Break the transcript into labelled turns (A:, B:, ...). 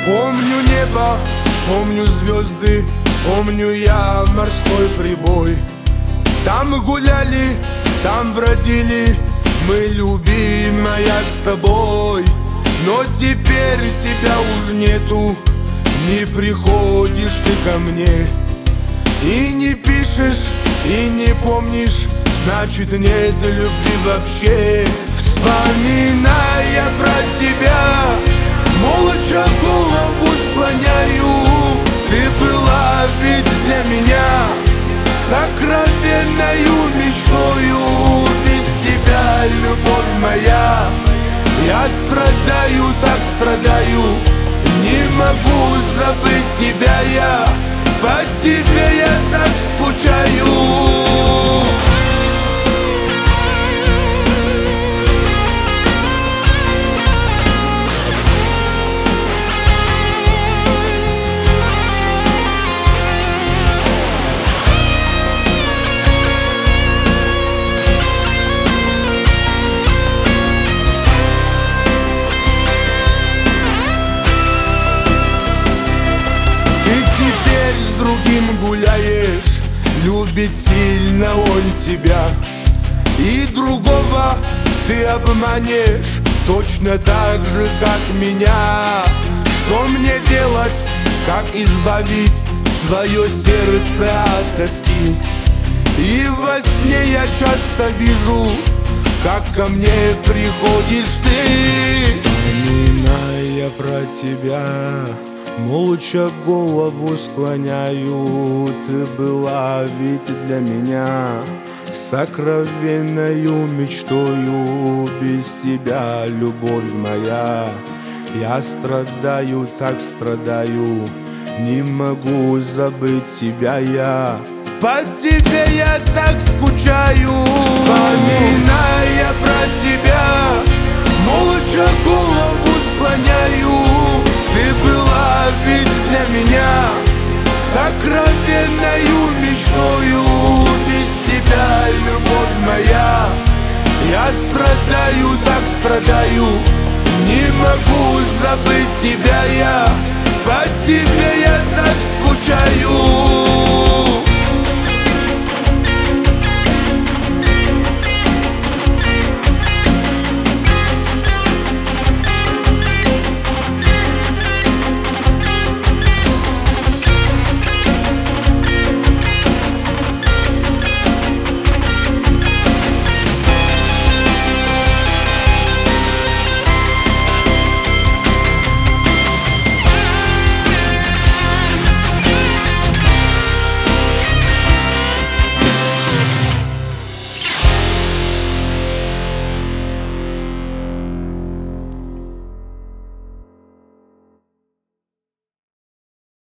A: Помню небо, помню звезды, помню я морской прибой. Там гуляли, там бродили мы, любимая, с тобой. Но теперь тебя уж нету, не приходишь ты ко мне. И не пишешь, и не помнишь, значит нет любви вообще. Вспоминая про тебя, молча голову склоняю. Ты была ведь для меня сокровенною мечтою. Без тебя, любовь моя, я страдаю, так страдаю. Не могу забыть тебя я, по тебе я так скучаю. С другим гуляешь, любит сильно он тебя. И другого ты обманешь, точно так же, как меня. Что мне делать, как избавить свое сердце от тоски? И во сне я часто вижу, как ко мне приходишь ты. Вспоминая про тебя, молча голову склоняю. Ты была ведь для меня сокровенною мечтою. Без тебя, любовь моя, я страдаю, так страдаю. Не могу забыть тебя я, по тебе я так скучаю. Вспоминая про тебя, молча голову склоняю. Ты была ведь для меня сокровенною мечтою. Без тебя, любовь моя, я страдаю, так страдаю. Не могу забыть тебя я, по тебе я так скучаю.